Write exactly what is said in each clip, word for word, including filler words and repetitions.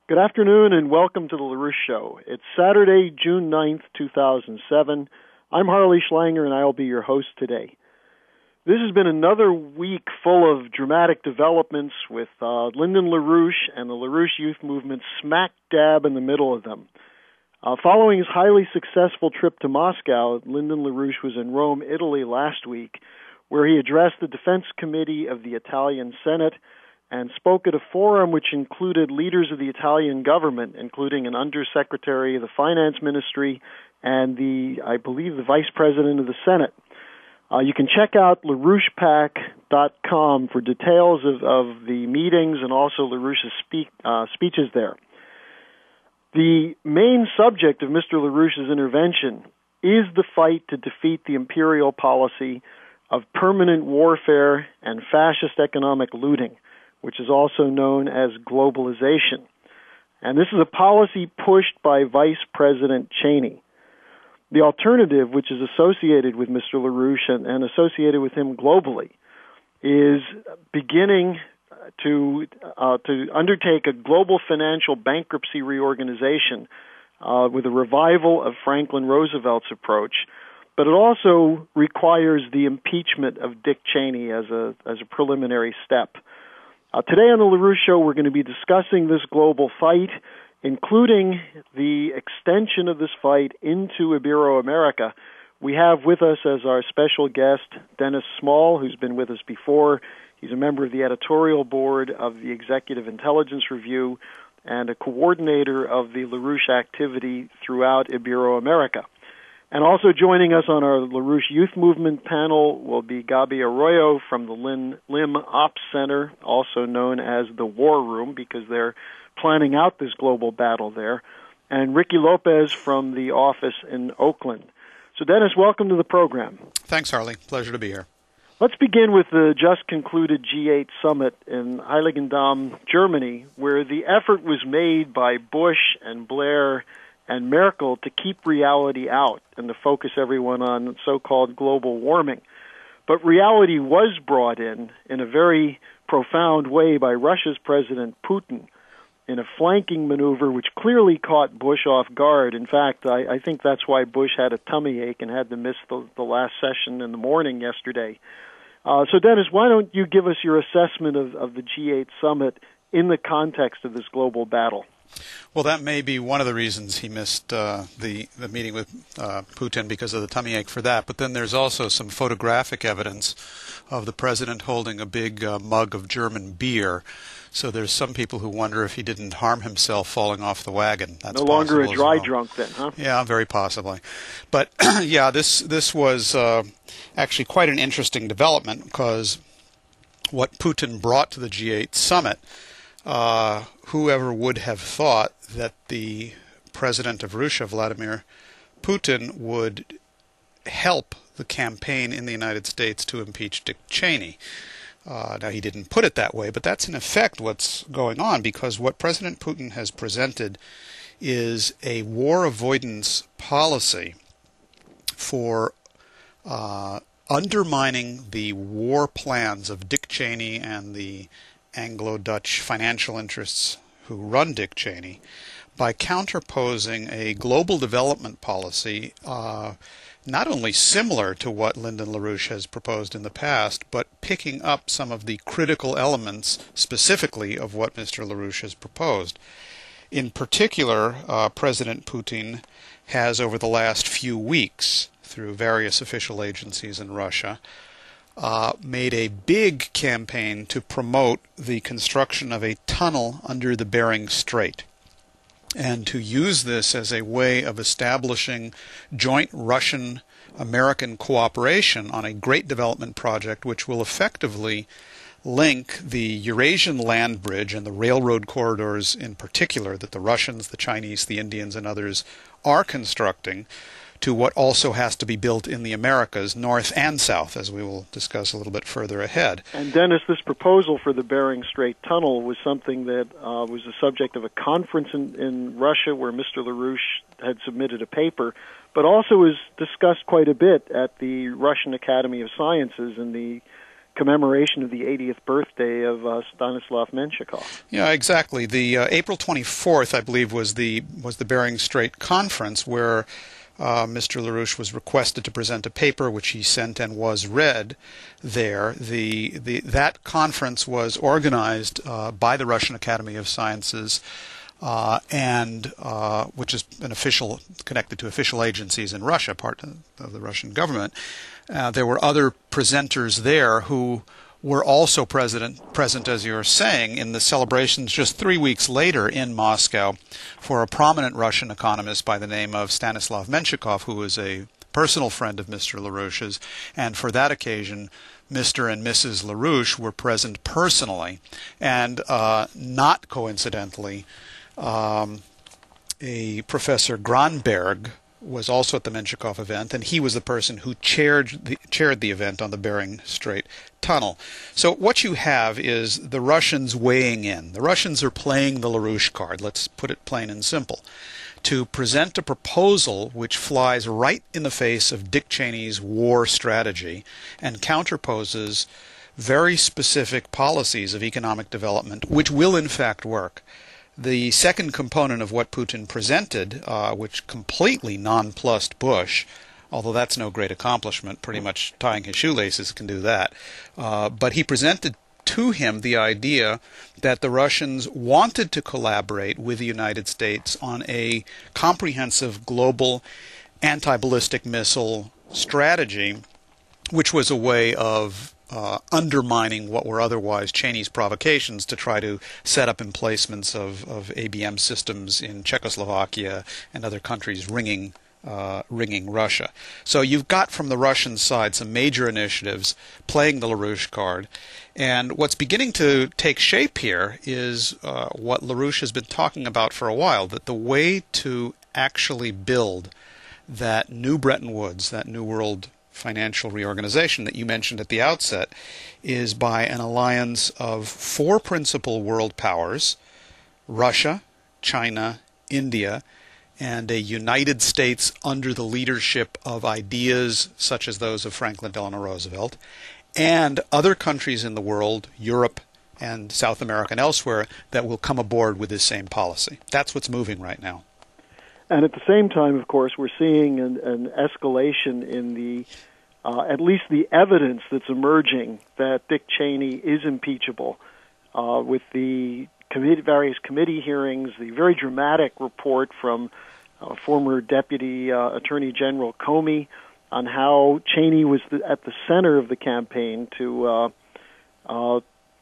Good afternoon and welcome to the LaRouche Show. It's Saturday, June ninth, two thousand seven. I'm Harley Schlanger and I'll be your host today. This has been another week full of dramatic developments with uh, Lyndon LaRouche and the LaRouche Youth Movement smack dab in the middle of them. Uh, following his highly successful trip to Moscow, Lyndon LaRouche was in Rome, Italy last week, where he addressed the Defense Committee of the Italian Senate and spoke at a forum which included leaders of the Italian government, including an undersecretary of the finance ministry and the, I believe, the vice president of the Senate. Uh, you can check out LaRouche Pac dot com for details of, of the meetings and also LaRouche's speak, uh, speeches there. The main subject of Mister LaRouche's intervention is the fight to defeat the imperial policy of permanent warfare and fascist economic looting, which is also known as globalization. And this is a policy pushed by Vice President Cheney. The alternative, which is associated with Mister LaRouche and, and associated with him globally, is beginning to uh, to undertake a global financial bankruptcy reorganization uh, with a revival of Franklin Roosevelt's approach. But it also requires the impeachment of Dick Cheney as a as a preliminary step. Uh, today on the LaRouche Show, we're going to be discussing this global fight, including the extension of this fight into Ibero-America. We have with us as our special guest Dennis Small, who's been with us before. He's a member of the editorial board of the Executive Intelligence Review and a coordinator of the LaRouche activity throughout Ibero-America. And also joining us on our LaRouche Youth Movement panel will be Gabi Arroyo from the Lim, Lim Ops Center, also known as the War Room, because they're planning out this global battle there, and Ricky Lopez from the office in Oakland. So, Dennis, welcome to the program. Thanks, Harley. Pleasure to be here. Let's begin with the just-concluded G eight summit in Heiligendamm, Germany, where the effort was made by Bush and Blair and Merkel to keep reality out and to focus everyone on so-called global warming. But reality was brought in in a very profound way by Russia's President Putin in a flanking maneuver which clearly caught Bush off guard. In fact, I, I think that's why Bush had a tummy ache and had to miss the, the last session in the morning yesterday. Uh, so, Dennis, why don't you give us your assessment of, of the G eight summit in the context of this global battle? Well, that may be one of the reasons he missed uh, the, the meeting with uh, Putin, because of the tummy ache for that. But then there's also some photographic evidence of the president holding a big uh, mug of German beer. So there's some people who wonder if he didn't harm himself falling off the wagon. That's no longer a dry well. drunk then, huh? Yeah, very possibly. But yeah, this this was uh, actually quite an interesting development, because what Putin brought to the G eight summit, uh, whoever would have thought that the president of Russia, Vladimir Putin, would help the campaign in the United States to impeach Dick Cheney. Uh, now, he didn't put it that way, but that's in effect what's going on, because what President Putin has presented is a war avoidance policy for uh, undermining the war plans of Dick Cheney and the Anglo-Dutch financial interests who run Dick Cheney by counterposing a global development policy uh, not only similar to what Lyndon LaRouche has proposed in the past, but picking up some of the critical elements specifically of what Mister LaRouche has proposed. In particular, uh, President Putin has, over the last few weeks, through various official agencies in Russia, uh, made a big campaign to promote the construction of a tunnel under the Bering Strait, and to use this as a way of establishing joint Russian-American cooperation on a great development project which will effectively link the Eurasian land bridge and the railroad corridors in particular that the Russians, the Chinese, the Indians, and others are constructing to what also has to be built in the Americas, north and south, as we will discuss a little bit further ahead. And Dennis, this proposal for the Bering Strait Tunnel was something that uh, was the subject of a conference in, in Russia where Mister LaRouche had submitted a paper, but also was discussed quite a bit at the Russian Academy of Sciences in the commemoration of the eightieth birthday of uh, Stanislav Menshikov. Yeah, exactly. The uh, April twenty-fourth, I believe, was the was the Bering Strait Conference, where uh, Mister LaRouche was requested to present a paper, which he sent and was read there. The the that conference was organized uh, by the Russian Academy of Sciences, uh, and uh, which is an official connected to official agencies in Russia, part of the Russian government. Uh, there were other presenters there who were also present, present, as you're saying, in the celebrations just three weeks later in Moscow for a prominent Russian economist by the name of Stanislav Menshikov, who was a personal friend of Mister LaRouche's. And for that occasion, Mister and Missus LaRouche were present personally. And uh, not coincidentally, um, a Professor Granberg was also at the Menshikov event, and he was the person who chaired the, chaired the event on the Bering Strait Tunnel. So what you have is the Russians weighing in. The Russians are playing the LaRouche card, let's put it plain and simple, to present a proposal which flies right in the face of Dick Cheney's war strategy and counterposes very specific policies of economic development, which will in fact work. The second component of what Putin presented, uh, which completely nonplussed Bush, although that's no great accomplishment, pretty much tying his shoelaces can do that, uh, but he presented to him the idea that the Russians wanted to collaborate with the United States on a comprehensive global anti-ballistic missile strategy, which was a way of Uh, undermining what were otherwise Cheney's provocations to try to set up emplacements of, of A B M systems in Czechoslovakia and other countries ringing uh, ringing Russia. So you've got from the Russian side some major initiatives playing the LaRouche card. And what's beginning to take shape here is uh, what LaRouche has been talking about for a while, that the way to actually build that new Bretton Woods, that new world financial reorganization that you mentioned at the outset, is by an alliance of four principal world powers: Russia, China, India, and a United States under the leadership of ideas such as those of Franklin Delano Roosevelt, and other countries in the world, Europe and South America and elsewhere, that will come aboard with this same policy. That's what's moving right now. And at the same time, of course, we're seeing an, an escalation in the, uh, at least the evidence that's emerging that Dick Cheney is impeachable, uh, with the committee, various committee hearings, the very dramatic report from uh, former Deputy uh, Attorney General Comey on how Cheney was the, at the center of the campaign to uh, uh,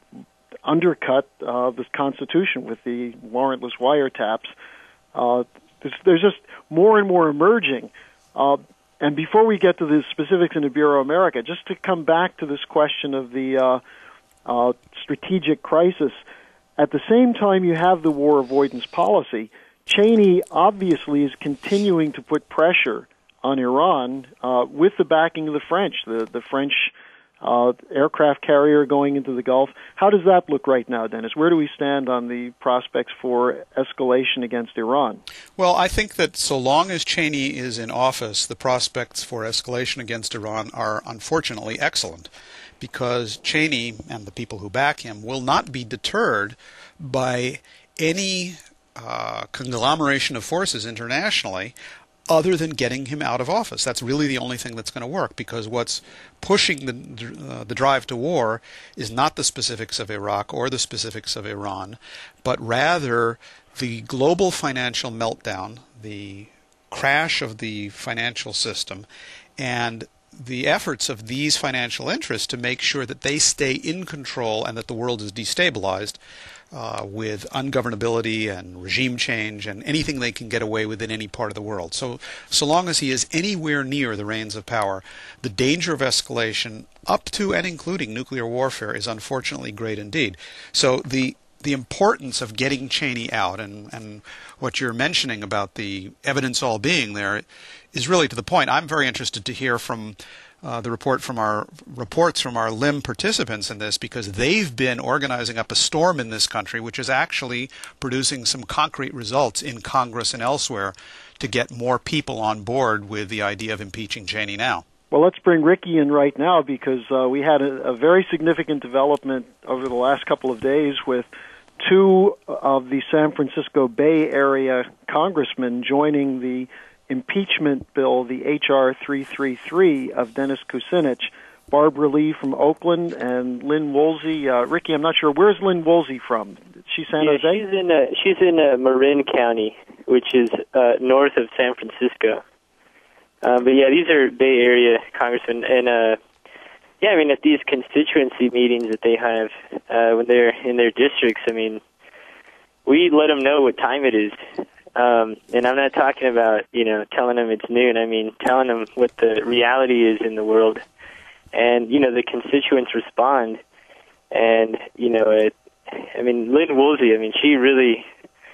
undercut uh, the Constitution with the warrantless wiretaps. Uh, There's, there's just more and more emerging. Uh, and before we get to the specifics in the Bureau of America, just to come back to this question of the uh, uh, strategic crisis, at the same time you have the war avoidance policy, Cheney obviously is continuing to put pressure on Iran uh, with the backing of the French, the, the French Uh, aircraft carrier going into the Gulf. How does that look right now, Dennis? Where do we stand on the prospects for escalation against Iran? Well, I think that so long as Cheney is in office, the prospects for escalation against Iran are unfortunately excellent, because Cheney and the people who back him will not be deterred by any uh, conglomeration of forces internationally other than getting him out of office. That's really the only thing that's going to work, because what's pushing the uh, the drive to war is not the specifics of Iraq or the specifics of Iran, but rather the global financial meltdown, the crash of the financial system, and the efforts of these financial interests to make sure that they stay in control and that the world is destabilized uh, with ungovernability and regime change and anything they can get away with in any part of the world. So, so long as he is anywhere near the reins of power, the danger of escalation up to and including nuclear warfare is unfortunately great indeed. So the the importance of getting Cheney out, and, and what you're mentioning about the evidence all being there, is really to the point. I'm very interested to hear from uh, the report from our reports from our L I M participants in this, because they've been organizing up a storm in this country, which is actually producing some concrete results in Congress and elsewhere to get more people on board with the idea of impeaching Cheney now. Well, let's bring Ricky in right now because uh, we had a, a very significant development over the last couple of days with two of the San Francisco Bay Area congressmen joining the impeachment bill, the H R three thirty-three of Dennis Kucinich. Barbara Lee from Oakland and Lynn Woolsey. Uh, Ricky, I'm not sure. Where's Lynn Woolsey from? Is she San yeah, Jose? She's in, uh, she's in uh, Marin County, which is uh, north of San Francisco. Um, but yeah, these are Bay Area congressmen, and uh, yeah, I mean, at these constituency meetings that they have uh, when they're in their districts, I mean, we let them know what time it is, um, and I'm not talking about you know telling them it's noon. I mean, telling them what the reality is in the world, and you know the constituents respond, and you know, it, I mean, Lynn Woolsey, I mean, she really,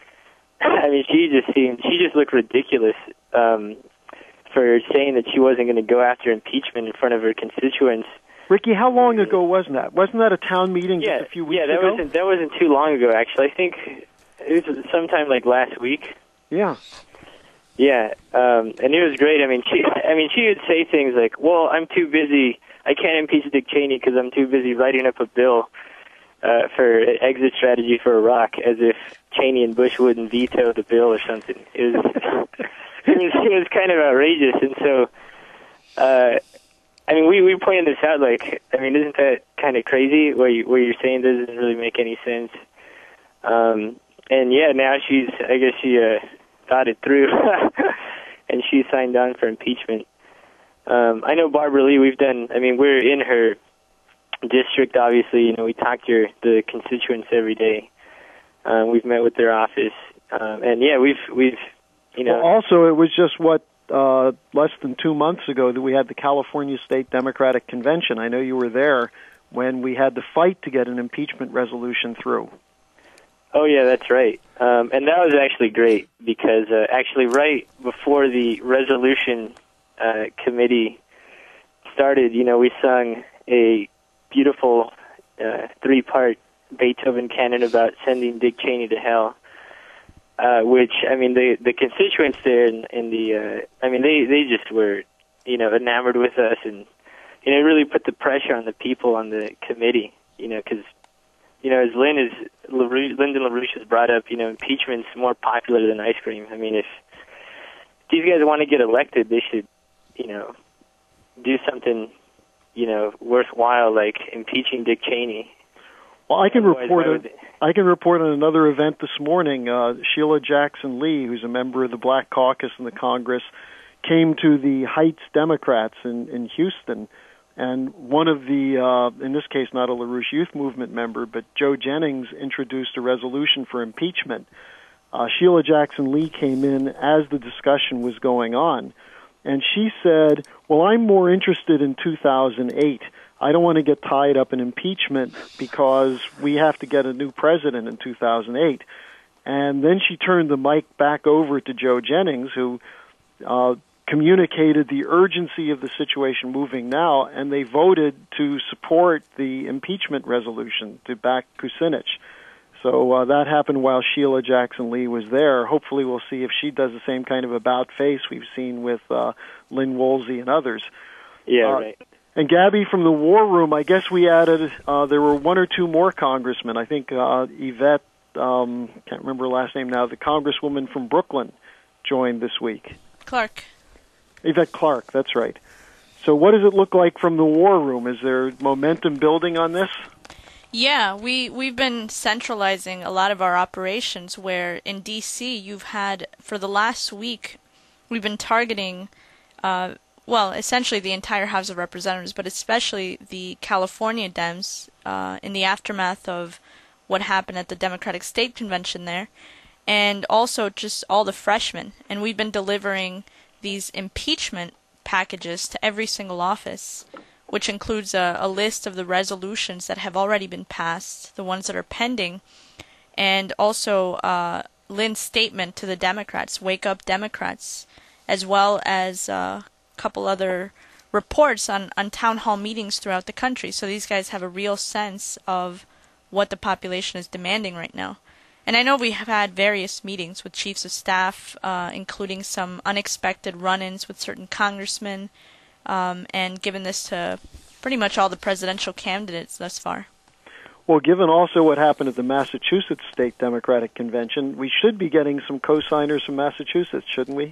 I mean, she just seemed, she just looked ridiculous. Um, for saying that she wasn't going to go after impeachment in front of her constituents. Ricky, how long ago was that? Wasn't that a town meeting yeah, just a few weeks yeah, that ago? wasn't that wasn't too long ago. Actually, I think it was sometime like last week. Yeah, yeah, um, and it was great. I mean, she, I mean, she would say things like, "Well, I'm too busy. I can't impeach Dick Cheney because I'm too busy writing up a bill uh, for an exit strategy for Iraq," as if Cheney and Bush wouldn't veto the bill or something. It was. It was, it was kind of outrageous, and so, uh, I mean, we, we pointed this out, like, I mean, isn't that kind of crazy, what, you, what you're saying doesn't really make any sense, um, and yeah, now she's, I guess she uh, thought it through, and she signed on for impeachment. Um, I know Barbara Lee, we've done, I mean, we're in her district, obviously, you know, we talk to her, the constituents every day, um, we've met with their office, um, and yeah, we've, we've, You know. Well, also, it was just, what, uh, less than two months ago that we had the California State Democratic Convention. I know you were there when we had to fight to get an impeachment resolution through. Oh, yeah, that's right. Um, and that was actually great because uh, actually right before the resolution uh, committee started, you know, we sung a beautiful uh, three-part Beethoven canon about sending Dick Cheney to hell. Uh, which, I mean, the the constituents there in, in the, uh, I mean, they, they just were, you know, enamored with us and, you know, really put the pressure on the people on the committee, you know, because, you know, as Lynn is, LaRouche, Lyndon LaRouche has brought up, you know, impeachment's more popular than ice cream. I mean, if these guys want to get elected, they should, you know, do something, you know, worthwhile like impeaching Dick Cheney. Well, I can report a, I can report on another event this morning. Uh, Sheila Jackson Lee, who's a member of the Black Caucus in the Congress, came to the Heights Democrats in, in Houston, and one of the, uh, in this case, not a LaRouche Youth Movement member, but Joe Jennings introduced a resolution for impeachment. Uh, Sheila Jackson Lee came in as the discussion was going on, and she said, well, I'm more interested in two thousand eight. I don't want to get tied up in impeachment because we have to get a new president in two thousand eight. And then she turned the mic back over to Joe Jennings, who uh, communicated the urgency of the situation moving now, and they voted to support the impeachment resolution to back Kucinich. So uh, that happened while Sheila Jackson Lee was there. Hopefully we'll see if she does the same kind of about face we've seen with uh, Lynn Woolsey and others. Yeah, uh, right. And Gabby, from the War Room, I guess we added, uh, there were one or two more congressmen. I think uh, Yvette, um, can't remember her last name now, the congresswoman from Brooklyn joined this week. Clark. Yvette Clark, that's right. So what does it look like from the War Room? Is there momentum building on this? Yeah, we, we've been centralizing a lot of our operations where in D C you've had, for the last week, we've been targeting, uh, well, essentially the entire House of Representatives, but especially the California Dems uh, in the aftermath of what happened at the Democratic State Convention there, and also just all the freshmen. And we've been delivering these impeachment packages to every single office, which includes a, a list of the resolutions that have already been passed, the ones that are pending, and also uh, Lynn's statement to the Democrats, Wake Up Democrats, as well as uh, a couple other reports on, on town hall meetings throughout the country. So these guys have a real sense of what the population is demanding right now. And I know we have had various meetings with chiefs of staff, uh, including some unexpected run-ins with certain congressmen, um, and given this to pretty much all the presidential candidates thus far. Well, given also what happened at the Massachusetts State Democratic Convention, we should be getting some co-signers from Massachusetts, shouldn't we?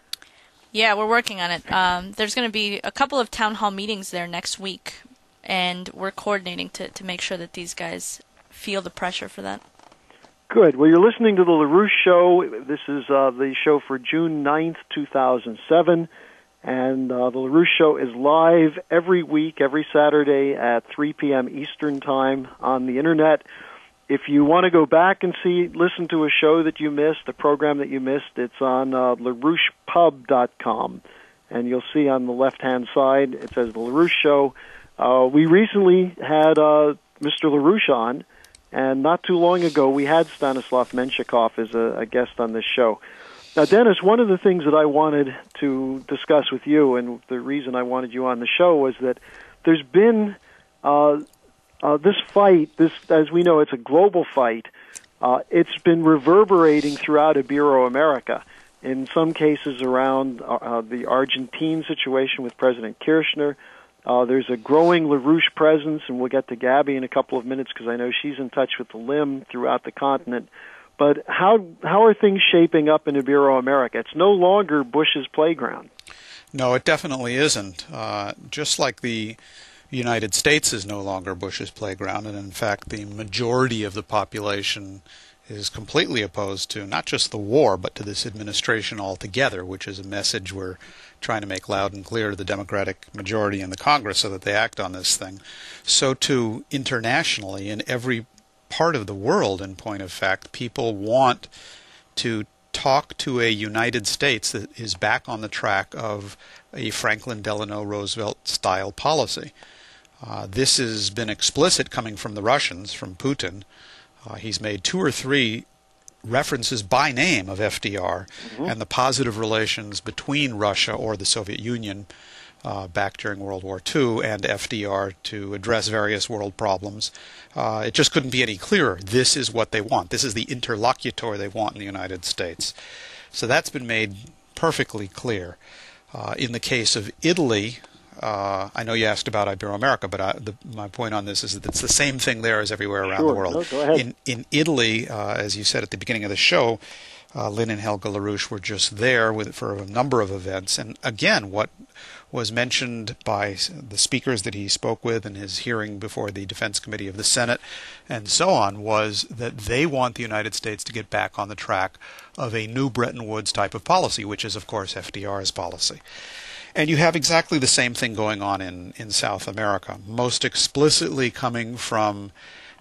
Yeah, we're working on it. Um, there's going to be a couple of town hall meetings there next week, and we're coordinating to, to make sure that these guys feel the pressure for that. Good. Well, you're listening to the LaRouche Show. This is uh, the show for June ninth, two thousand seven. And uh, the LaRouche Show is live every week, every Saturday at three p.m. Eastern Time on the Internet. If you want to go back and see, listen to a show that you missed, a program that you missed, it's on uh, LaRouche Pub dot com. And you'll see on the left-hand side, it says the LaRouche Show. Uh, we recently had uh, Mister LaRouche on, and not too long ago we had Stanislav Menshikov as a, a guest on this show. Now, Dennis, one of the things that I wanted to discuss with you, and the reason I wanted you on the show, was that there's been uh, uh, this fight, this, as we know, it's a global fight. Uh, it's been reverberating throughout Ibero-America, in some cases around uh, the Argentine situation with President Kirchner. Uh, there's a growing LaRouche presence, and we'll get to Gabby in a couple of minutes because I know she's in touch with the L I M throughout the continent. But how how are things shaping up in Ibero-America? It's no longer Bush's playground. No, it definitely isn't. Uh, just like the United States is no longer Bush's playground, and in fact the majority of the population is completely opposed to not just the war, but to this administration altogether, which is a message we're trying to make loud and clear to the Democratic majority in the Congress so that they act on this thing. So too, internationally, in every part of the world, in point of fact, people want to talk to a United States that is back on the track of a Franklin Delano Roosevelt-style policy. Uh, this has been explicit coming from the Russians, from Putin. Uh, he's made two or three references by name of F D R mm-hmm. and the positive relations between Russia or the Soviet Union uh, back during World War Two and F D R to address various world problems. Uh, it just couldn't be any clearer. This is what they want. This is the interlocutor they want in the United States. So that's been made perfectly clear. Uh, in the case of Italy, uh, I know you asked about Ibero-America, but I, the, my point on this is that it's the same thing there as everywhere around sure. the world. No, go ahead. In, in Italy, uh, as you said at the beginning of the show, uh, Lynn and Helga LaRouche were just there with, for a number of events. And again, what was mentioned by the speakers that he spoke with in his hearing before the Defense Committee of the Senate and so on was that they want the United States to get back on the track of a new Bretton Woods type of policy, which is, of course, F D R's policy. And you have exactly the same thing going on in, in South America, most explicitly coming from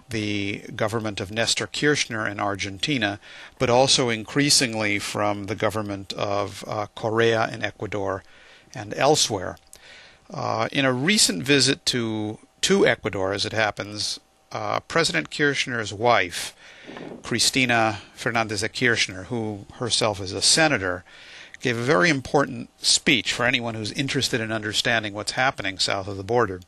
the government of Nestor Kirchner in Argentina, but also increasingly from the government of uh, Correa in Ecuador and elsewhere. Uh, in a recent visit to, to Ecuador, as it happens, uh, President Kirchner's wife, Cristina Fernandez de Kirchner, who herself is a senator, gave a very important speech for anyone who's interested in understanding what's happening south of the border.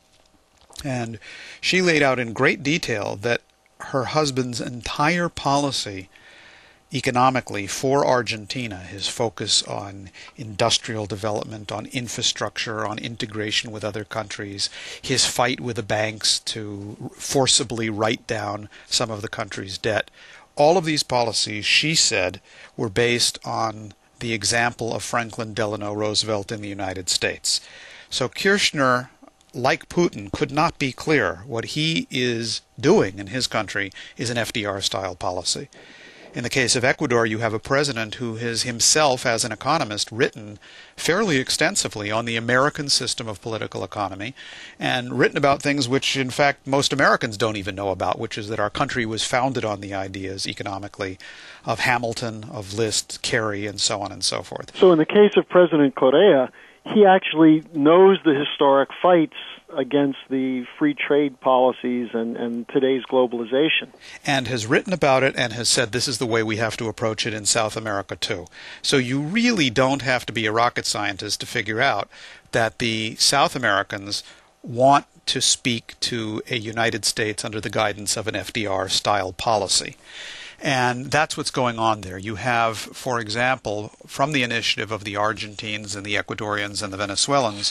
And she laid out in great detail that her husband's entire policy economically for Argentina, his focus on industrial development, on infrastructure, on integration with other countries, his fight with the banks to forcibly write down some of the country's debt, all of these policies, she said, were based on the example of Franklin Delano Roosevelt in the United States. So Kirchner, like Putin, could not be clearer. What he is doing in his country is an F D R-style policy. In the case of Ecuador, you have a president who has himself, as an economist, written fairly extensively on the American system of political economy and written about things which, in fact, most Americans don't even know about, which is that our country was founded on the ideas economically of Hamilton, of Liszt, Carey, and so on and so forth. So in the case of President Correa, he actually knows the historic fights against the free trade policies and, and today's globalization. And has written about it and has said this is the way we have to approach it in South America too. So you really don't have to be a rocket scientist to figure out that the South Americans want to speak to a United States under the guidance of an F D R-style policy. And that's what's going on there. You have, for example, from the initiative of the Argentines and the Ecuadorians and the Venezuelans,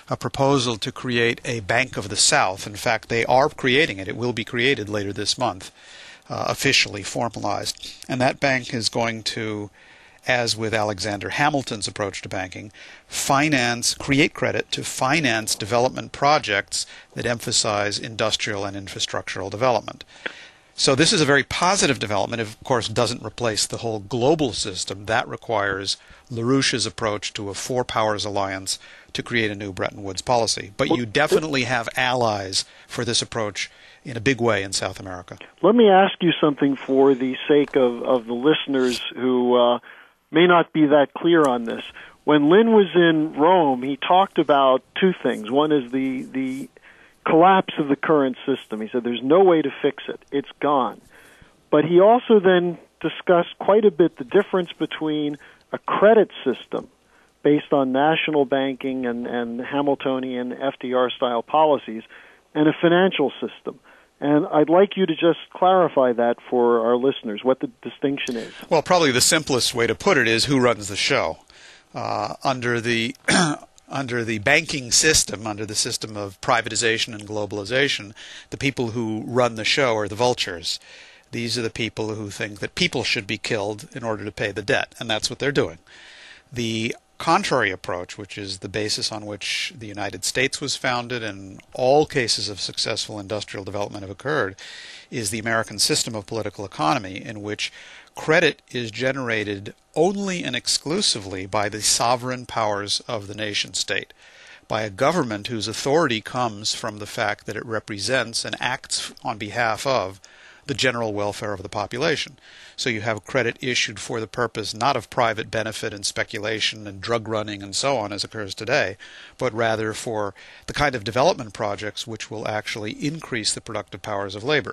a proposal to create a Bank of the South. In fact, they are creating it. It will be created later this month, uh, officially formalized. And that bank is going to, as with Alexander Hamilton's approach to banking, finance, create credit to finance development projects that emphasize industrial and infrastructural development. So this is a very positive development. It, of course, doesn't replace the whole global system. That requires LaRouche's approach to a four powers alliance to create a new Bretton Woods policy. But you definitely have allies for this approach in a big way in South America. Let me ask you something for the sake of, of the listeners who uh, may not be that clear on this. When Lynn was in Rome, he talked about two things. One is the the collapse of the current system. He said there's no way to fix it. It's gone. But he also then discussed quite a bit the difference between a credit system based on national banking and, and Hamiltonian F D R-style policies and a financial system. And I'd like you to just clarify that for our listeners, what the distinction is. Well, probably the simplest way to put it is who runs the show. Uh, under the under the banking system, under the system of privatization and globalization, the people who run the show are the vultures. These are the people who think that people should be killed in order to pay the debt, and that's what they're doing. The contrary approach, which is the basis on which the United States was founded and all cases of successful industrial development have occurred, is the American system of political economy, in which credit is generated only and exclusively by the sovereign powers of the nation state, by a government whose authority comes from the fact that it represents and acts on behalf of the general welfare of the population. So you have credit issued for the purpose not of private benefit and speculation and drug running and so on as occurs today, but rather for the kind of development projects which will actually increase the productive powers of labor.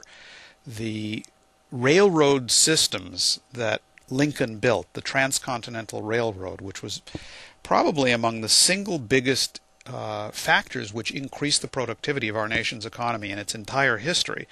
The railroad systems that Lincoln built, the Transcontinental Railroad, which was probably among the single biggest uh, factors which increased the productivity of our nation's economy in its entire history,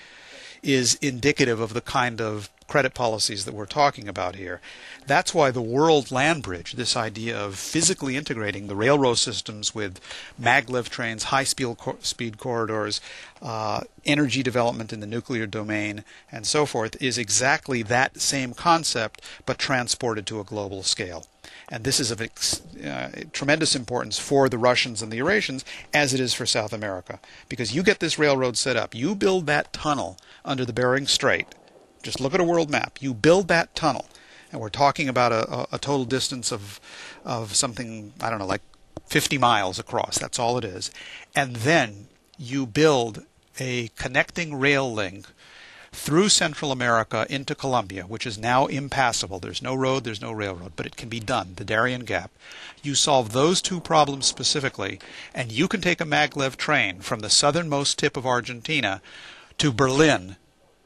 is indicative of the kind of credit policies that we're talking about here. That's why the World Land Bridge, this idea of physically integrating the railroad systems with maglev trains, high-speed co- speed corridors, uh, energy development in the nuclear domain, and so forth, is exactly that same concept, but transported to a global scale. And this is of ex- uh, tremendous importance for the Russians and the Eurasians, as it is for South America. Because you get this railroad set up, you build that tunnel under the Bering Strait. Just look at a world map. You build that tunnel, and we're talking about a, a, a total distance of of something, I don't know, like fifty miles across. That's all it is. And then you build a connecting rail link through Central America into Colombia, which is now impassable. There's no road, there's no railroad, but it can be done, the Darien Gap. You solve those two problems specifically, and you can take a maglev train from the southernmost tip of Argentina to Berlin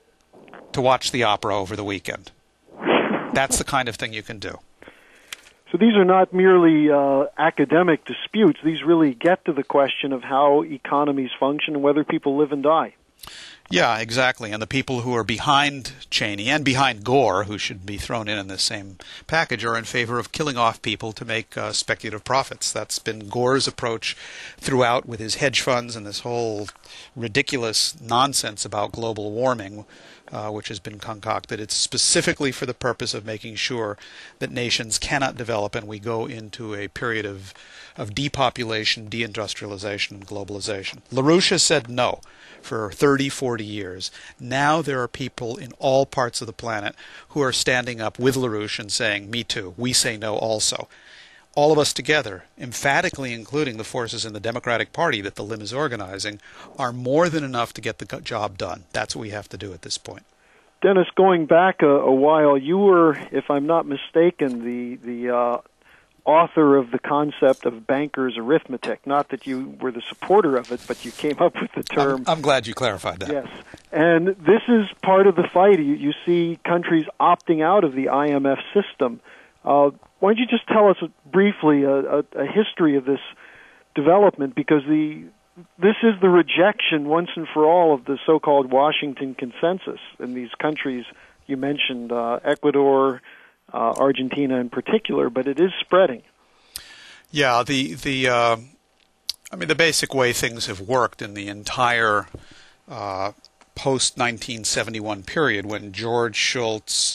to watch the opera over the weekend. That's the kind of thing you can do. So these are not merely uh, academic disputes. These really get to the question of how economies function and whether people live and die. Yeah, exactly. And the people who are behind Cheney and behind Gore, who should be thrown in in the same package, are in favor of killing off people to make uh, speculative profits. That's been Gore's approach throughout with his hedge funds and this whole ridiculous nonsense about global warming, uh, which has been concocted. It's specifically for the purpose of making sure that nations cannot develop and we go into a period of, of depopulation, deindustrialization, and globalization. LaRouche has said no for thirty, forty years. Now there are people in all parts of the planet who are standing up with LaRouche and saying, me too, we say no also. All of us together, emphatically including the forces in the Democratic Party that the L I M is organizing, are more than enough to get the job done. That's what we have to do at this point. Dennis, going back a, a while, you were, if I'm not mistaken, the, the uh, author of the concept of banker's arithmetic. Not that you were the supporter of it, but you came up with the term. I'm, I'm glad you clarified that. Yes. And this is part of the fight. You, you see countries opting out of the I M F system. Uh, why don't you just tell us briefly a, a, a history of this development, because the this is the rejection once and for all of the so-called Washington consensus in these countries you mentioned, uh, Ecuador, uh, Argentina in particular, but it is spreading. Yeah, the the uh, I mean, the basic way things have worked in the entire uh, post nineteen seventy-one period, when George Shultz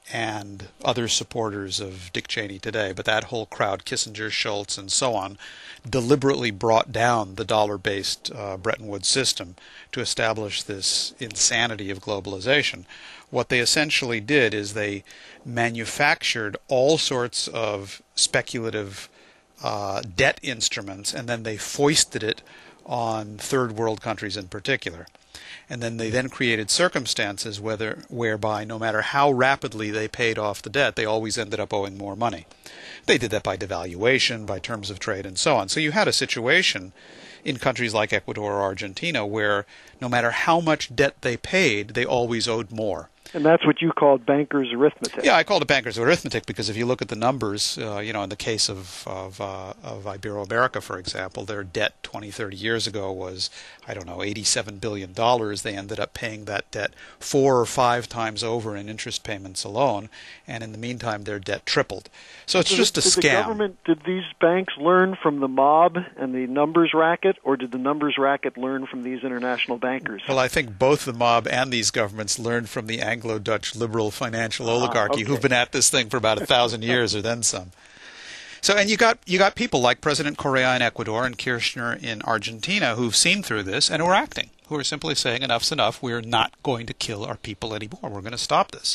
and other supporters of Dick Cheney today, but that whole crowd, Kissinger, Shultz, and so on, deliberately brought down the dollar-based uh, Bretton Woods system to establish this insanity of globalization. What they essentially did is they manufactured all sorts of speculative uh, debt instruments, and then they foisted it on third world countries in particular. And then they then created circumstances whether, whereby no matter how rapidly they paid off the debt, they always ended up owing more money. They did that by devaluation, by terms of trade, and so on. So you had a situation in countries like Ecuador or Argentina where no matter how much debt they paid, they always owed more. And that's what you called banker's arithmetic. Yeah, I called it banker's arithmetic because if you look at the numbers, uh, you know, in the case of of, uh, of Ibero-America, for example, their debt twenty, thirty years ago was, I don't know, eighty-seven billion dollars. They ended up paying that debt four or five times over in interest payments alone, and in the meantime, their debt tripled. So it's did, just a did scam. The government, did these banks learn from the mob and the numbers racket, or did the numbers racket learn from these international bankers? Well, I think both the mob and these governments learned from the Anglo-Dutch liberal financial oligarchy, ah, okay. who've been at this thing for about a thousand years or then some. So, and you got you got people like President Correa in Ecuador and Kirchner in Argentina who've seen through this and who are acting, who are simply saying enough's enough. We're not going to kill our people anymore. We're going to stop this.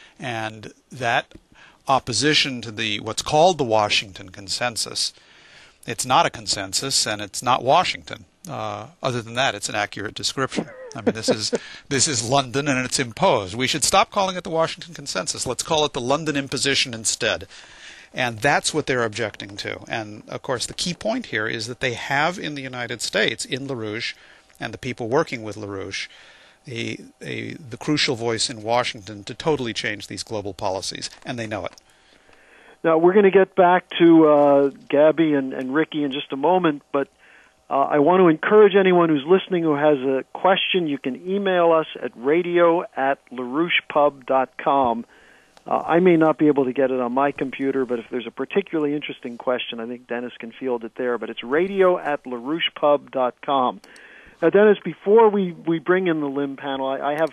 And that opposition to the what's called the Washington Consensus, it's not a consensus and it's not Washington. Uh, other than that, it's an accurate description. I mean, this is this is London and it's imposed. We should stop calling it the Washington Consensus. Let's call it the London Imposition instead. And that's what they're objecting to. And, of course, the key point here is that they have in the United States, in LaRouche, and the people working with LaRouche, a, a, the crucial voice in Washington to totally change these global policies, and they know it. Now, we're going to get back to uh, Gabby and, and Ricky in just a moment, but uh, I want to encourage anyone who's listening who has a question, you can email us at radio at larouchepub dot com. Uh, I may not be able to get it on my computer, but if there's a particularly interesting question, I think Dennis can field it there. But it's radio at larouchepub dot com. Now, Dennis, before we, we bring in the L I M panel, I, I have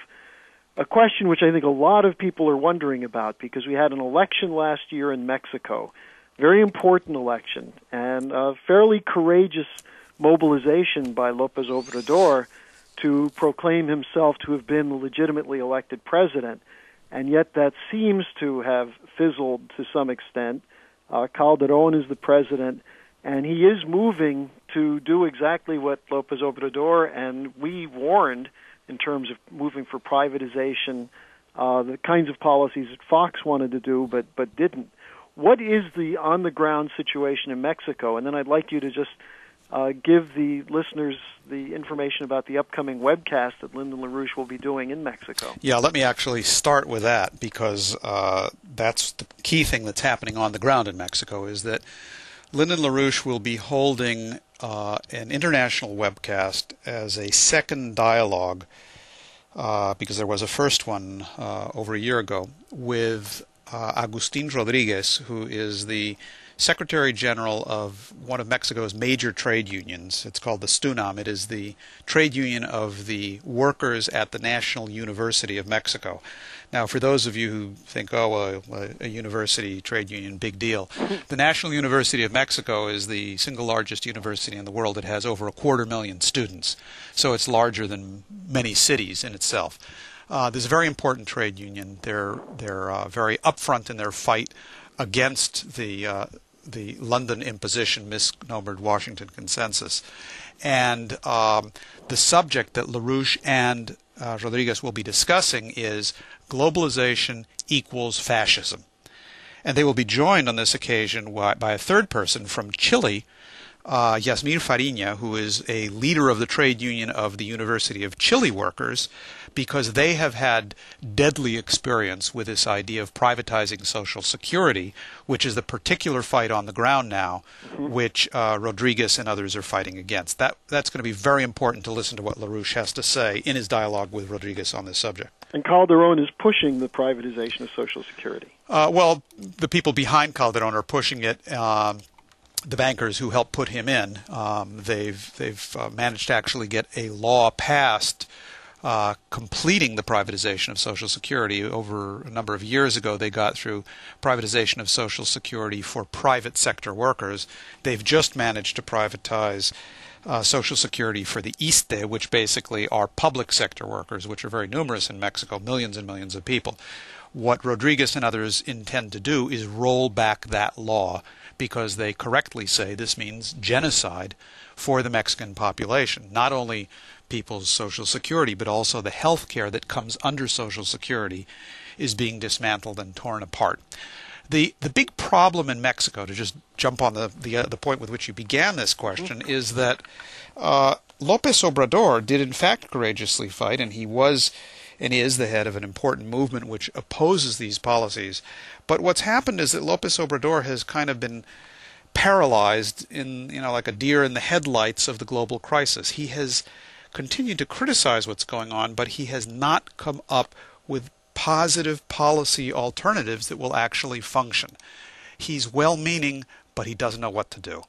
a question which I think a lot of people are wondering about, because we had an election last year in Mexico, very important election, and a fairly courageous mobilization by López Obrador to proclaim himself to have been the legitimately elected president. And yet that seems to have fizzled to some extent. Uh, Calderón is the president, and he is moving to do exactly what López Obrador and we warned in terms of moving for privatization, uh, the kinds of policies that Fox wanted to do but, but didn't. What is the on-the-ground situation in Mexico? And then I'd like you to just uh, give the listeners the information about the upcoming webcast that Lyndon LaRouche will be doing in Mexico. Yeah, let me actually start with that, because uh, that's the key thing that's happening on the ground in Mexico, is that Lyndon LaRouche will be holding uh, an international webcast as a second dialogue, uh, because there was a first one uh, over a year ago, with uh, Agustín Rodríguez, who is the Secretary General of one of Mexico's major trade unions. It's called the STUNAM. It is the trade union of the workers at the National University of Mexico. Now, for those of you who think, oh, a, a university trade union, big deal, the National University of Mexico is the single largest university in the world. It has over a quarter million students, so it's larger than many cities in itself. Uh, this is a very important trade union. They're they're uh, very upfront in their fight against the uh, the London imposition, misnomered Washington Consensus. And um, the subject that LaRouche and uh, Rodriguez will be discussing is globalization equals fascism. And they will be joined on this occasion by a third person from Chile, uh, Yasmir Fariña, who is a leader of the trade union of the University of Chile workers, because they have had deadly experience with this idea of privatizing Social Security, which is the particular fight on the ground now, mm-hmm. which uh, Rodriguez and others are fighting against. That That's going to be very important to listen to what LaRouche has to say in his dialogue with Rodriguez on this subject. And Calderón is pushing the privatization of Social Security. Uh, well, the people behind Calderón are pushing it. Um, the bankers who helped put him in. Um, they've they've uh, managed to actually get a law passed uh, completing the privatization of Social Security. Over a number of years ago, they got through privatization of Social Security for private sector workers. They've just managed to privatize uh, Social Security for the ISSSTE, which basically are public sector workers, which are very numerous in Mexico, millions and millions of people. What Rodriguez and others intend to do is roll back that law, because they correctly say this means genocide for the Mexican population. Not only people's Social Security, but also the health care that comes under Social Security is being dismantled and torn apart. The the big problem in Mexico, to just jump on the the, uh, the point with which you began this question, is that uh, López Obrador did in fact courageously fight, and he was and is the head of an important movement which opposes these policies. But what's happened is that López Obrador has kind of been paralyzed in, you know, like a deer in the headlights of the global crisis. He has continued to criticize what's going on, but he has not come up with positive policy alternatives that will actually function. He's well-meaning, but he doesn't know what to do.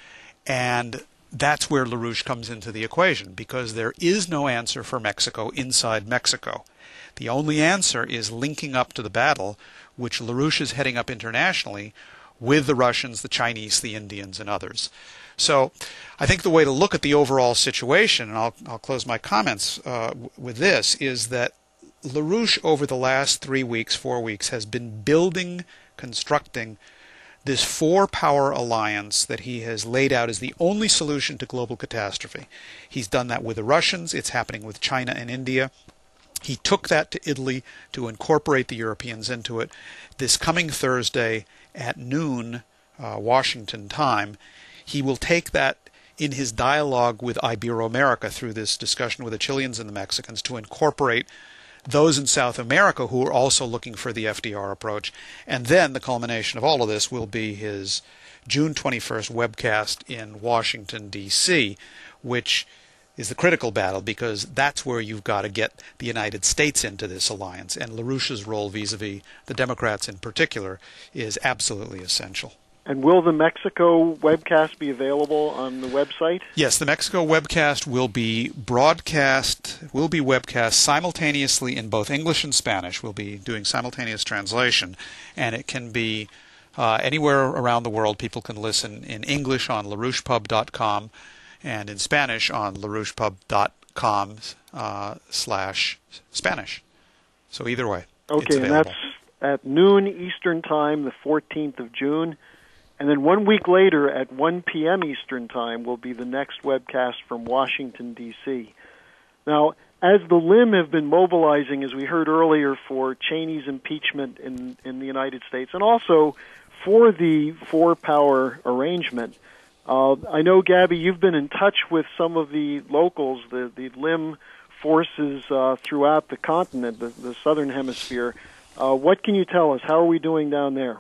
And that's where LaRouche comes into the equation, because there is no answer for Mexico inside Mexico. The only answer is linking up to the battle, which LaRouche is heading up internationally, with the Russians, the Chinese, the Indians, and others. So I think the way to look at the overall situation, and I'll, I'll close my comments uh, w- with this, is that LaRouche over the last three weeks, four weeks, has been building, constructing this four-power alliance that he has laid out as the only solution to global catastrophe. He's done that with the Russians. It's happening with China and India. He took that to Italy to incorporate the Europeans into it. This coming Thursday at noon, uh, Washington time, he will take that in his dialogue with Iberoamerica through this discussion with the Chileans and the Mexicans to incorporate those in South America who are also looking for the F D R approach. And then the culmination of all of this will be his June twenty-first webcast in Washington, D C, which is the critical battle, because that's where you've got to get the United States into this alliance. And LaRouche's role vis-a-vis the Democrats in particular is absolutely essential. And will the Mexico webcast be available on the website? Yes, the Mexico webcast will be broadcast, will be webcast simultaneously in both English and Spanish. We'll be doing simultaneous translation, and it can be uh, anywhere around the world. People can listen in English on larouche pub dot com and in Spanish on larouche pub dot com uh, slash Spanish. So either way, okay, it's available. And that's at noon Eastern Time, the fourteenth of June. And then one week later, at one p.m. Eastern Time, will be the next webcast from Washington, D C. Now, as the L I M have been mobilizing, as we heard earlier, for Cheney's impeachment in, in the United States, and also for the four-power arrangement, uh, I know, Gabby, you've been in touch with some of the locals, the, the L I M forces uh, throughout the continent, the, the southern hemisphere. Uh, what can you tell us? How are we doing down there?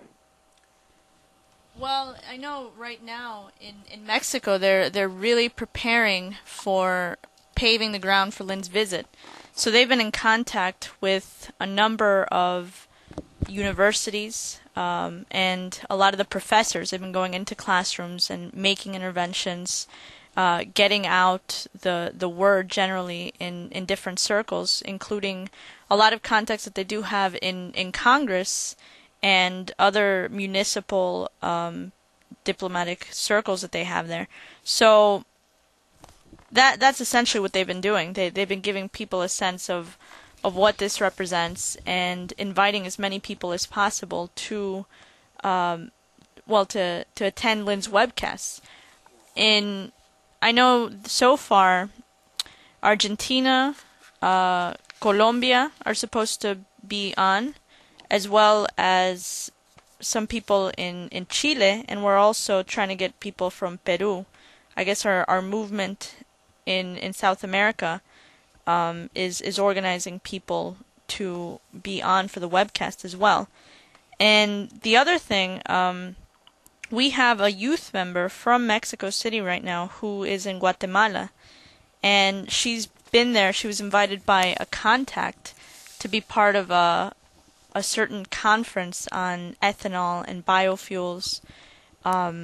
Well, I know right now in, in Mexico they're they're really preparing for paving the ground for Lynn's visit. So they've been in contact with a number of universities um, and a lot of the professors. They've been going into classrooms and making interventions, uh, getting out the the word generally in, in different circles, including a lot of contacts that they do have in, in Congress and other municipal um, diplomatic circles that they have there. So that that's essentially what they've been doing. They they've been giving people a sense of of what this represents and inviting as many people as possible to um, well to to attend Lynn's webcasts. In I know so far, Argentina, uh, Colombia are supposed to be on, as well as some people in, in Chile, and we're also trying to get people from Peru. I guess our, our movement in, in South America um, is is organizing people to be on for the webcast as well. And the other thing, um, we have a youth member from Mexico City right now who is in Guatemala, and she's been there. She was invited by a contact to be part of a a certain conference on ethanol and biofuels, um,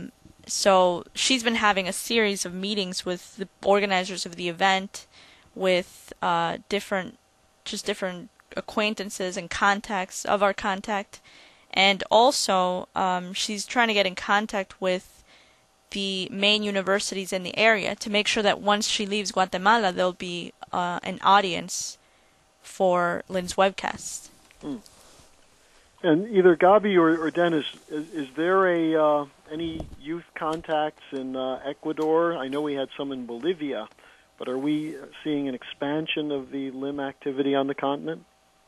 so she's been having a series of meetings with the organizers of the event, with uh, different, just different acquaintances and contacts of our contact, and also um, she's trying to get in contact with the main universities in the area to make sure that once she leaves Guatemala, there'll be uh, an audience for Lynn's webcast. Hmm. And either Gabi or, or Dennis, is, is there a uh, any youth contacts in uh, Ecuador? I know we had some in Bolivia, but are we seeing an expansion of the L I M activity on the continent?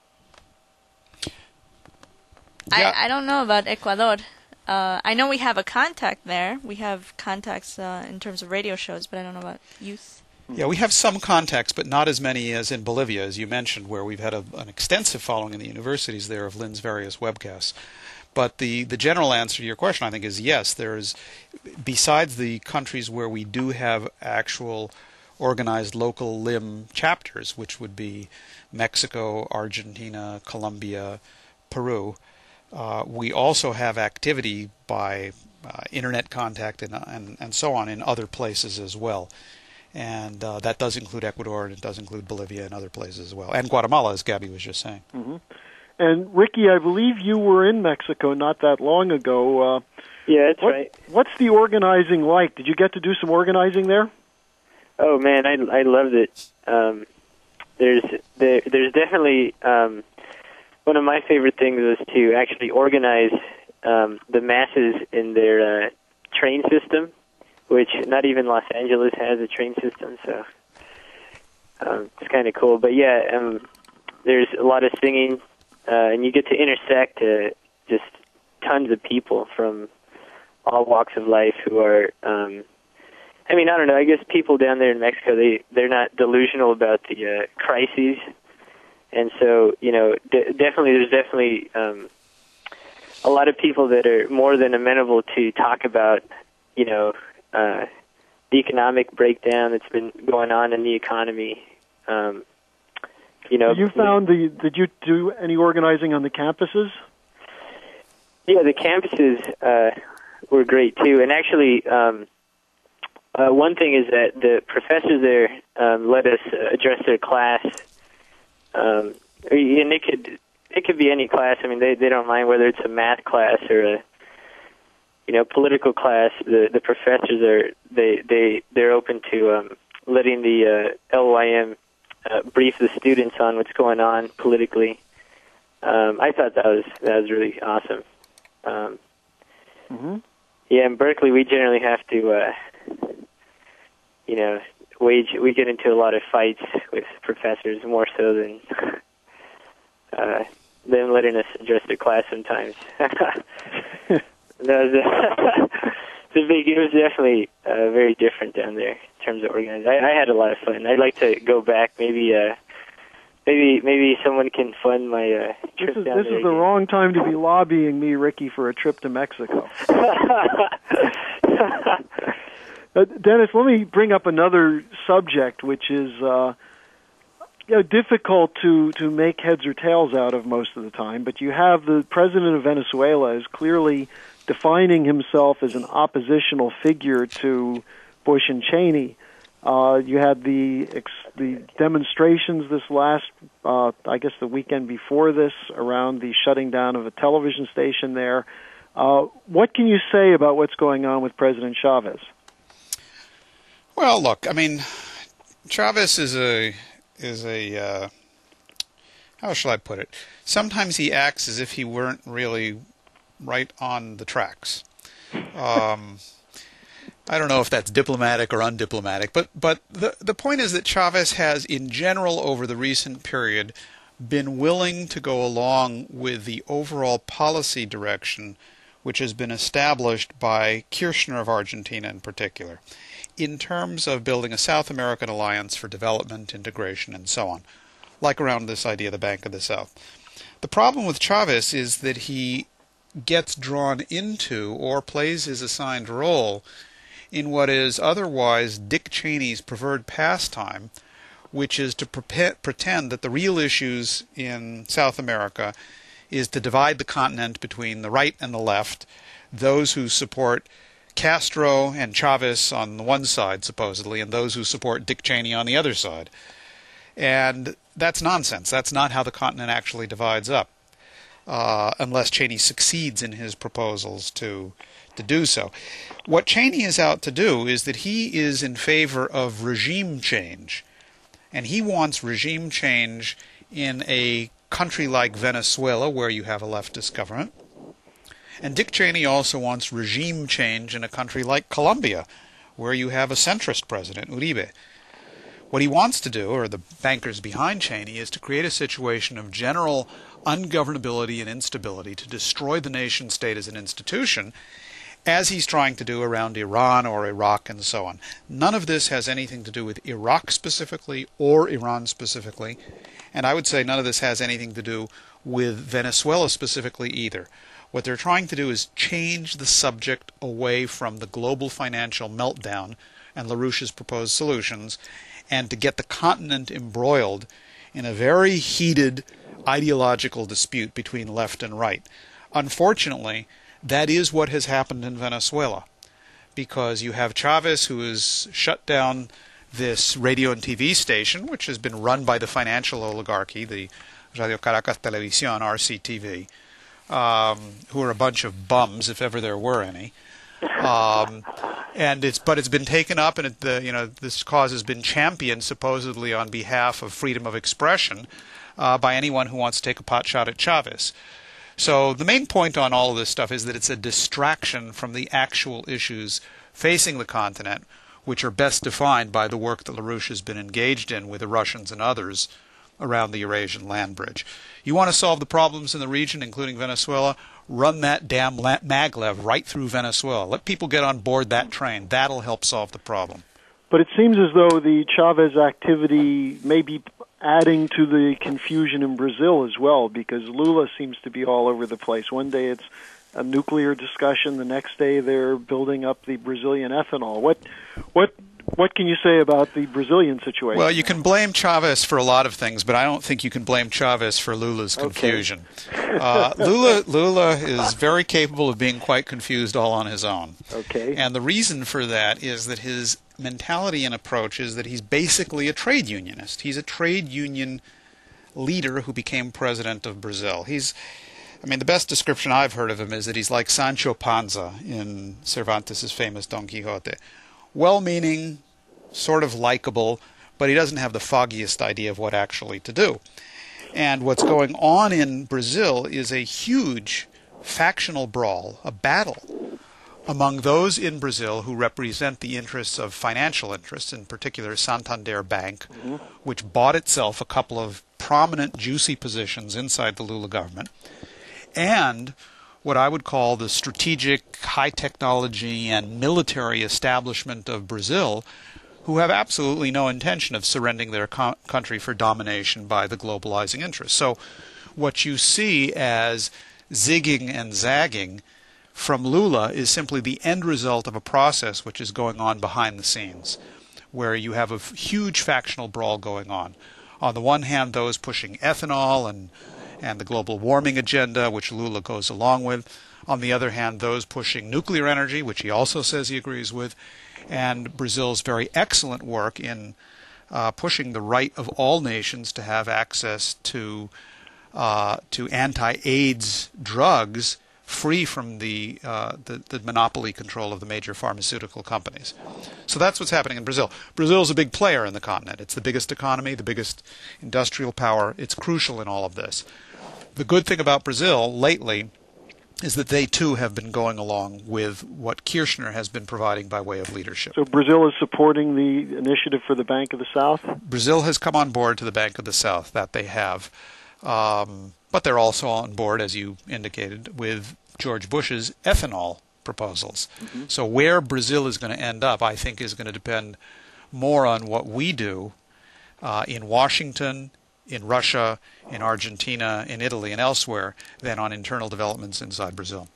Yeah. I, I don't know about Ecuador. Uh, I know we have a contact there. We have contacts uh, in terms of radio shows, but I don't know about youth. Yeah, we have some contacts, but not as many as in Bolivia, as you mentioned, where we've had a, an extensive following in the universities there of Lynn's various webcasts. But the, the general answer to your question, I think, is yes. There's, besides the countries where we do have actual organized local L I M chapters, which would be Mexico, Argentina, Colombia, Peru, uh, we also have activity by uh, internet contact and, and, and so on in other places as well. And uh, that does include Ecuador, and it does include Bolivia and other places as well, and Guatemala, as Gabi was just saying. Mm-hmm. And Ricky, I believe you were in Mexico not that long ago. Uh, yeah, that's what, right. What's the organizing like? Did you get to do some organizing there? Oh man, I I loved it. Um, there's there, there's definitely um, one of my favorite things was to actually organize um, the masses in their uh, train system, which not even Los Angeles has a train system, so um, it's kind of cool. But yeah, um, there's a lot of singing, uh, and you get to intersect uh, just tons of people from all walks of life who are, um, I mean, I don't know, I guess people down there in Mexico, they, they're not delusional about the uh, crises, and so, you know, d- definitely, there's definitely um, a lot of people that are more than amenable to talk about, you know, Uh, the economic breakdown that's been going on in the economy. Um, you know, you found the. Did you do any organizing on the campuses? Yeah, the campuses uh, were great too. And actually, um, uh, one thing is that the professors there um, let us address their class, um, and it could it could be any class. I mean, they they don't mind whether it's a math class or a you know, political class. The the professors are they they they're open to um, letting the uh, L Y M uh, brief the students on what's going on politically. Um, I thought that was that was really awesome. Um, mm-hmm. Yeah, in Berkeley we generally have to, uh, you know, wage. We get into a lot of fights with professors more so than uh, them letting us address their class sometimes. No, it was, a, a big, it was definitely uh, very different down there in terms of organizing. I, I had a lot of fun. I'd like to go back. Maybe, uh, maybe, maybe someone can fund my uh, trip this is, down this there. This is the again. wrong time to be lobbying me, Ricky, for a trip to Mexico. uh, Dennis, let me bring up another subject, which is uh, you know, difficult to, to make heads or tails out of most of the time. But you have the president of Venezuela is clearly defining himself as an oppositional figure to Bush and Cheney. Uh, you had the ex- the demonstrations this last, uh, I guess the weekend before this, around the shutting down of a television station there. Uh, what can you say about what's going on with President Chavez? Well, look, I mean, Chavez is a is a uh, how shall I put it? Sometimes he acts as if he weren't really right on the tracks. Um, I don't know if that's diplomatic or undiplomatic, but but the the point is that Chavez has, in general, over the recent period, been willing to go along with the overall policy direction which has been established by Kirchner of Argentina in particular, in terms of building a South American alliance for development, integration, and so on, like around this idea of the Bank of the South. The problem with Chavez is that he gets drawn into or plays his assigned role in what is otherwise Dick Cheney's preferred pastime, which is to pre- pretend that the real issues in South America is to divide the continent between the right and the left, those who support Castro and Chavez on the one side, supposedly, and those who support Dick Cheney on the other side. And that's nonsense. That's not how the continent actually divides up, uh, unless Cheney succeeds in his proposals to to do so. What Cheney is out to do is that he is in favor of regime change, and he wants regime change in a country like Venezuela, where you have a leftist government. And Dick Cheney also wants regime change in a country like Colombia, where you have a centrist president, Uribe. What he wants to do, or the bankers behind Cheney, is to create a situation of general ungovernability and instability to destroy the nation state as an institution, as he's trying to do around Iran or Iraq and so on. None of this has anything to do with Iraq specifically or Iran specifically, and I would say none of this has anything to do with Venezuela specifically either. What they're trying to do is change the subject away from the global financial meltdown and LaRouche's proposed solutions, and to get the continent embroiled in a very heated ideological dispute between left and right. Unfortunately, that is what has happened in Venezuela, because you have Chavez, who has shut down this radio and T V station, which has been run by the financial oligarchy, the Radio Caracas Televisión, R C T V, um, who are a bunch of bums, if ever there were any. Um, and it's but it's been taken up, and it, the, you know this cause has been championed supposedly on behalf of freedom of expression uh, by anyone who wants to take a pot shot at Chavez. So the main point on all of this stuff is that it's a distraction from the actual issues facing the continent, which are best defined by the work that LaRouche has been engaged in with the Russians and others around the Eurasian land bridge. You want to solve the problems in the region, including Venezuela? Run that damn maglev right through Venezuela. Let people get on board that train. That'll help solve the problem. But it seems as though the Chavez activity may be adding to the confusion in Brazil as well, because Lula seems to be all over the place. One day it's a nuclear discussion, the next day they're building up the Brazilian ethanol. What, what, what can you say about the Brazilian situation? Well, you can blame Chavez for a lot of things, but I don't think you can blame Chavez for Lula's confusion. Okay. uh, Lula, Lula is very capable of being quite confused all on his own. Okay. And the reason for that is that his mentality and approach is that he's basically a trade unionist. He's a trade union leader who became president of Brazil. He's, I mean, the best description I've heard of him is that he's like Sancho Panza in Cervantes' famous Don Quixote. Well-meaning, sort of likable, but he doesn't have the foggiest idea of what actually to do. And what's going on in Brazil is a huge factional brawl, a battle among those in Brazil who represent the interests of financial interests, in particular Santander Bank, mm-hmm. which bought itself a couple of prominent, juicy positions inside the Lula government, and what I would call the strategic, high technology, and military establishment of Brazil, who have absolutely no intention of surrendering their co- country for domination by the globalizing interests. So what you see as zigging and zagging from Lula is simply the end result of a process which is going on behind the scenes, where you have a f- huge factional brawl going on. On the one hand, those pushing ethanol and and the global warming agenda, which Lula goes along with. On the other hand, those pushing nuclear energy, which he also says he agrees with, and Brazil's very excellent work in uh, pushing the right of all nations to have access to uh, to anti-AIDS drugs free from the, uh, the the monopoly control of the major pharmaceutical companies. So that's what's happening in Brazil. Brazil's a big player in the continent. It's the biggest economy, the biggest industrial power. It's crucial in all of this. The good thing about Brazil lately is that they too have been going along with what Kirchner has been providing by way of leadership. So Brazil is supporting the initiative for the Bank of the South? Brazil has come on board to the Bank of the South, that they have. Um, but they're also on board, as you indicated, with George Bush's ethanol proposals. Mm-hmm. So where Brazil is going to end up, I think, is going to depend more on what we do uh, in Washington, in Russia, in Argentina, in Italy, and elsewhere than on internal developments inside Brazil.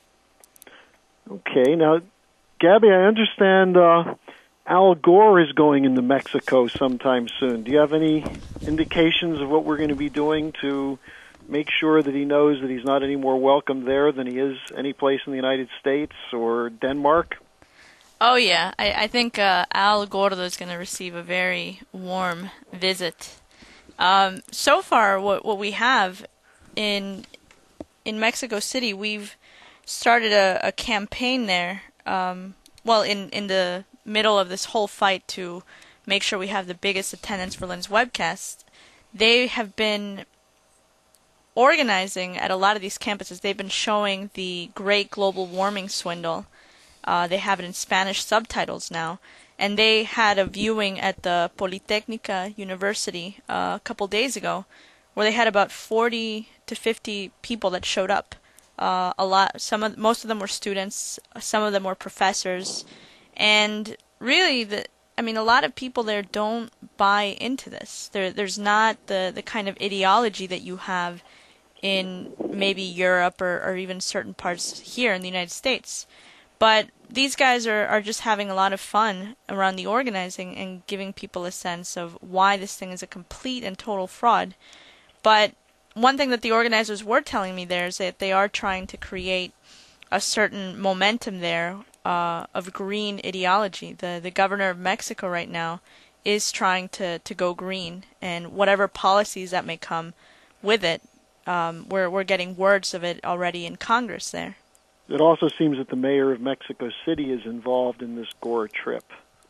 Okay. Now, Gabby, I understand uh, Al Gore is going into Mexico sometime soon. Do you have any indications of what we're going to be doing to make sure that he knows that he's not any more welcome there than he is any place in the United States or Denmark? Oh yeah, I, I think uh, Al Gordo is going to receive a very warm visit. Um, so far, what what we have in in Mexico City, we've started a, a campaign there. Um, well, in in the middle of this whole fight to make sure we have the biggest attendance for Lynn's webcast, they have been organizing at a lot of these campuses. They've been showing the Great Global Warming Swindle. Uh, they have it in Spanish subtitles now. And they had a viewing at the Politecnica University uh, a couple days ago where they had about forty to fifty people that showed up. Uh, a lot, some of, most of them were students, some of them were professors. And really, the, I mean, a lot of people there don't buy into this. There, there's not the, the kind of ideology that you have in maybe Europe or, or even certain parts here in the United States. But these guys are, are just having a lot of fun around the organizing and giving people a sense of why this thing is a complete and total fraud. But one thing that the organizers were telling me there is that they are trying to create a certain momentum there uh, of green ideology. The the governor of Mexico right now is trying to, to go green, and whatever policies that may come with it, um, we're we're getting words of it already in Congress there. It also seems that the mayor of Mexico City is involved in this Gore trip.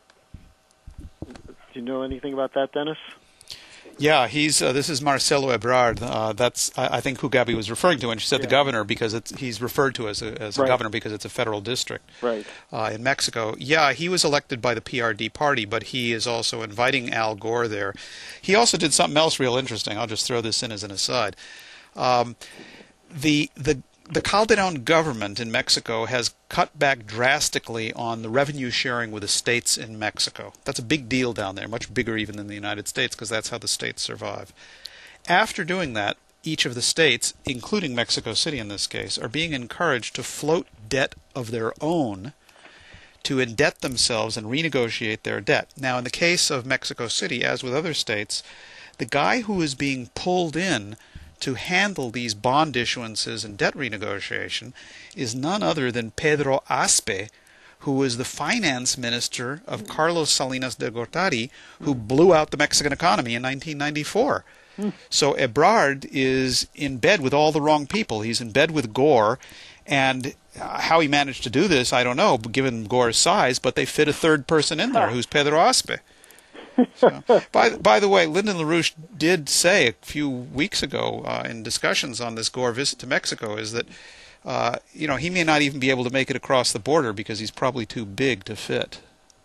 Do you know anything about that, Dennis? Yeah, he's. Uh, this is Marcelo Ebrard. Uh, that's I, I think who Gabby was referring to when she said yeah. the governor, because it's, he's referred to as a, as a right. governor because it's a federal district right. uh, in Mexico. Yeah, he was elected by the P R D party, but he is also inviting Al Gore there. He also did something else real interesting. I'll just throw this in as an aside. Um, the the The Calderon government in Mexico has cut back drastically on the revenue sharing with the states in Mexico. That's a big deal down there, much bigger even than the United States, because that's how the states survive. After doing that, each of the states, including Mexico City in this case, are being encouraged to float debt of their own to indebt themselves and renegotiate their debt. Now, in the case of Mexico City, as with other states, the guy who is being pulled in to handle these bond issuances and debt renegotiation is none other than Pedro Aspe, who was the finance minister of Carlos Salinas de Gortari, who blew out the Mexican economy in nineteen ninety-four. Mm. So Ebrard is in bed with all the wrong people. He's in bed with Gore, and how he managed to do this, I don't know, given Gore's size, but they fit a third person in there, who's Pedro Aspe. So, by by the way, Lyndon LaRouche did say a few weeks ago uh, in discussions on this Gore visit to Mexico is that uh, you know he may not even be able to make it across the border because he's probably too big to fit.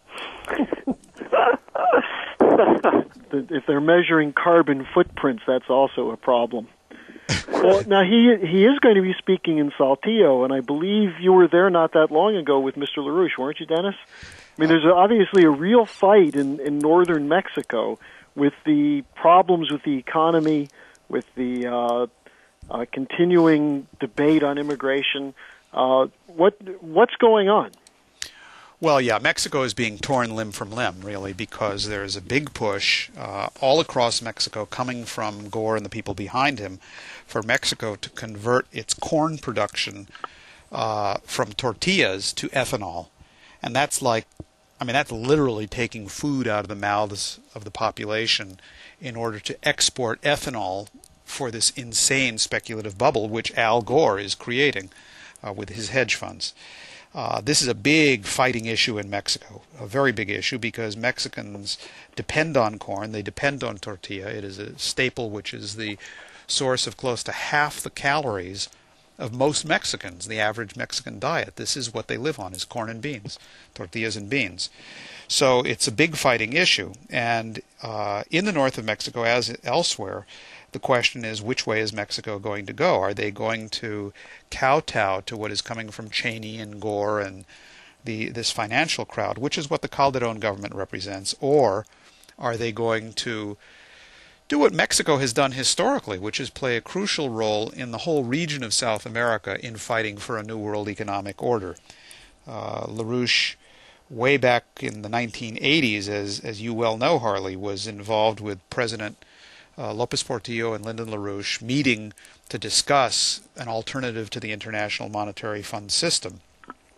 If they're measuring carbon footprints, that's also a problem. Well, now he he is going to be speaking in Saltillo, and I believe you were there not that long ago with Mister LaRouche, weren't you, Dennis? I mean, there's obviously a real fight in, in northern Mexico with the problems with the economy, with the uh, uh, continuing debate on immigration. Uh, what what's going on? Well, yeah, Mexico is being torn limb from limb, really, because there's a big push uh, all across Mexico coming from Gore and the people behind him for Mexico to convert its corn production uh, from tortillas to ethanol. And that's like, I mean, that's literally taking food out of the mouths of the population in order to export ethanol for this insane speculative bubble which Al Gore is creating uh, with his hedge funds. Uh, this is a big fighting issue in Mexico, a very big issue, because Mexicans depend on corn. They depend on tortilla. It is a staple which is the source of close to half the calories of most Mexicans, the average Mexican diet. This is what they live on, is corn and beans, tortillas and beans. So it's a big fighting issue. And uh, in the north of Mexico, as elsewhere, the question is, which way is Mexico going to go? Are they going to kowtow to what is coming from Cheney and Gore and the this financial crowd, which is what the Calderon government represents, or are they going to do what Mexico has done historically, which is play a crucial role in the whole region of South America in fighting for a new world economic order? Uh, LaRouche, way back in the nineteen eighties, as as you well know, Harley, was involved with President uh, Lopez Portillo and Lyndon LaRouche meeting to discuss an alternative to the International Monetary Fund system.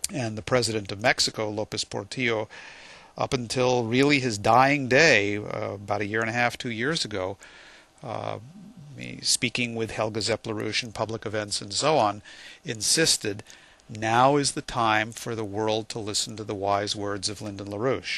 And the president of Mexico, López Portillo, up until really his dying day, uh, about a year and a half, two years ago, uh, speaking with Helga Zepp LaRouche in public events and so on, insisted now is the time for the world to listen to the wise words of Lyndon LaRouche.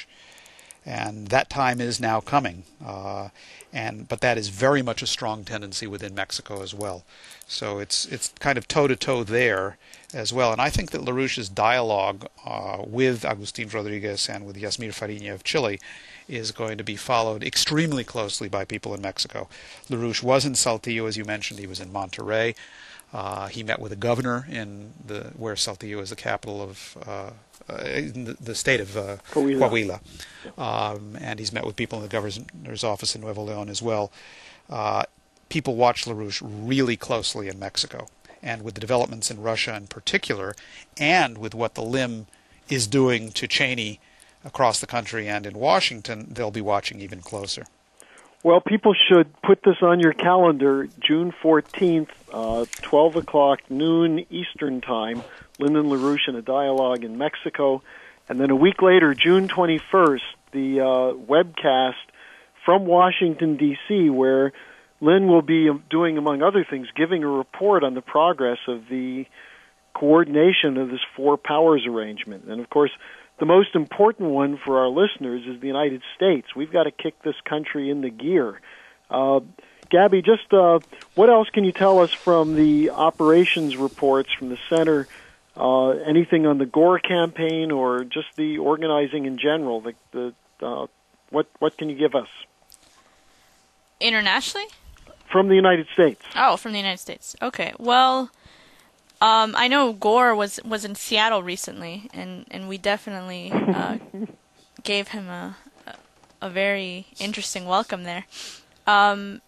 And that time is now coming. Uh, and but that is very much a strong tendency within Mexico as well. So it's it's kind of toe-to-toe there as well. And I think that LaRouche's dialogue uh, with Agustín Rodríguez and with Yasmir Fariña of Chile is going to be followed extremely closely by people in Mexico. LaRouche was in Saltillo, as you mentioned. He was in Monterrey. Uh, he met with the governor in the where Saltillo is the capital of uh, uh, in the, the state of uh, Coahuila. Coahuila. Um, and he's met with people in the governor's office in Nuevo León as well. Uh, people watch LaRouche really closely in Mexico. And with the developments in Russia in particular, and with what the Lim is doing to Cheney across the country and in Washington, they'll be watching even closer. Well, people should put this on your calendar, June fourteenth, uh, twelve o'clock noon Eastern Time, Lyndon LaRouche in a dialogue in Mexico. And then a week later, June twenty-first, the uh, webcast from Washington, D C, where Lynn will be doing, among other things, giving a report on the progress of the coordination of this four powers arrangement. And, of course, the most important one for our listeners is the United States. We've got to kick this country into gear. Uh, Gabby, just uh, what else can you tell us from the operations reports from the center? Uh, anything on the Gore campaign or just the organizing in general? The, the uh, what what can you give us internationally? From the United States. Oh, from the United States. Okay. Well, um, I know Gore was was in Seattle recently, and, and we definitely uh, gave him a, a very interesting welcome there. Um,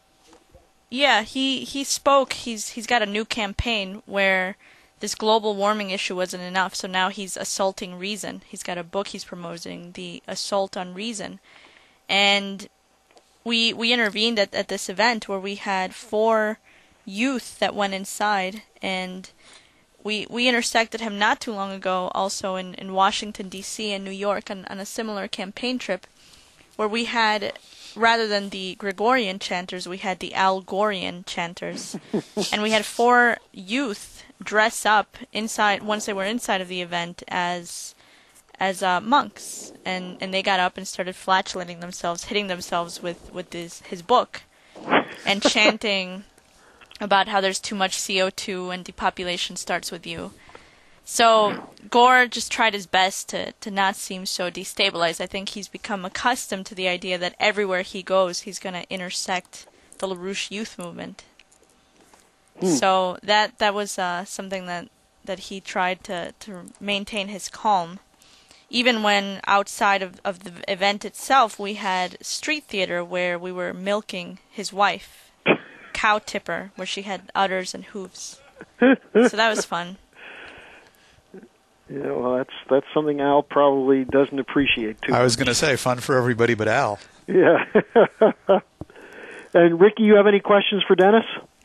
yeah, he he spoke. He's he's got a new campaign where this global warming issue wasn't enough, so now he's assaulting reason. He's got a book he's promoting, The Assault on Reason, and We we intervened at, at this event where we had four youth that went inside, and we we intersected him not too long ago also in, in Washington, D C and New York on, on a similar campaign trip where we had, rather than the Gregorian chanters, we had the Al Gorean chanters. And we had four youth dress up inside, once they were inside of the event, as as uh, monks, and, and they got up and started flatulating themselves, hitting themselves with, with his, his book, and chanting about how there's too much C O two and depopulation starts with you. So Gore just tried his best to, to not seem so destabilized. I think he's become accustomed to the idea that everywhere he goes, he's going to intersect the LaRouche youth movement. Hmm. So that that was uh, something that, that he tried to, to maintain his calm. Even when outside of, of the event itself, we had street theater where we were milking his wife, Cow Tipper, where she had udders and hooves. So that was fun. Yeah, well, that's that's something Al probably doesn't appreciate too much. I was going to say, fun for everybody but Al. Yeah. And Ricky, you have any questions for Dennis?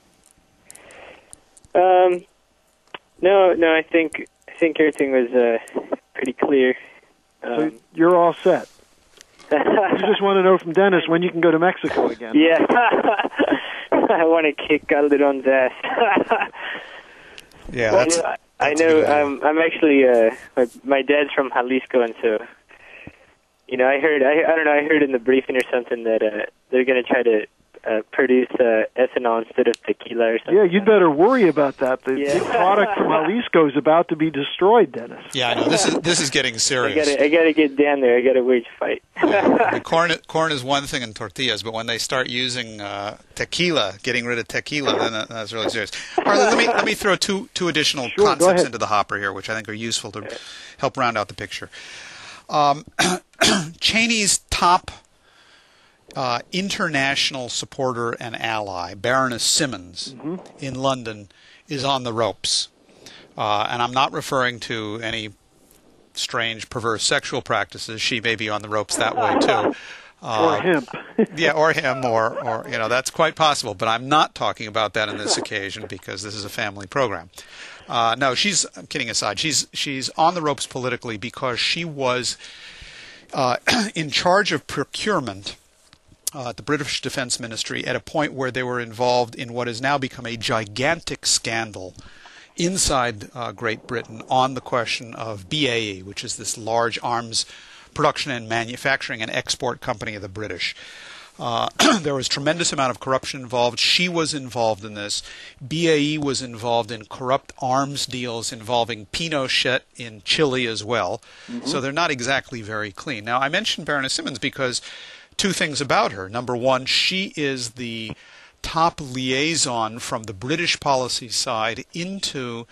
Um, no, no. I think I think everything was uh, pretty clear. Um, so you're all set. You just want to know from Dennis when you can go to Mexico again. Yeah. I want to kick Calderon's ass. Yeah, well, that's, I, that's I know. Um, I'm actually uh, my, my dad's from Jalisco, and so you know, I heard. I, I don't know. I heard in the briefing or something that uh, they're going to try to uh, produce uh, ethanol instead of tequila or something. Yeah, you'd better worry about that. The yeah. big product from Jalisco is about to be destroyed, Dennis. Yeah, I know. This is this is getting serious. I got I got to get down there. I got to wage fight. Yeah. The corn corn is one thing in tortillas, but when they start using uh, tequila, getting rid of tequila, then that, that's really serious. Harley, let me let me throw two two additional sure, concepts into the hopper here, which I think are useful to help round out the picture. Um, Cheney's top Uh, international supporter and ally, Baroness Simmons, mm-hmm. in London, is on the ropes. Uh, and I'm not referring to any strange, perverse sexual practices. She may be on the ropes that way, too. Uh, or him. yeah, or him, or, or, you know, that's quite possible. But I'm not talking about that on this occasion because this is a family program. Uh, no, she's, I'm kidding aside, she's, she's on the ropes politically because she was uh, in charge of procurement uh, at the British Defense Ministry at a point where they were involved in what has now become a gigantic scandal inside uh, Great Britain on the question of B A E, which is this large arms production and manufacturing and export company of the British. Uh, there was tremendous amount of corruption involved. She was involved in this. B A E was involved in corrupt arms deals involving Pinochet in Chile as well. Mm-hmm. So they're not exactly very clean. Now, I mentioned Baroness Simmons because two things about her. Number one, she is the top liaison from the British policy side into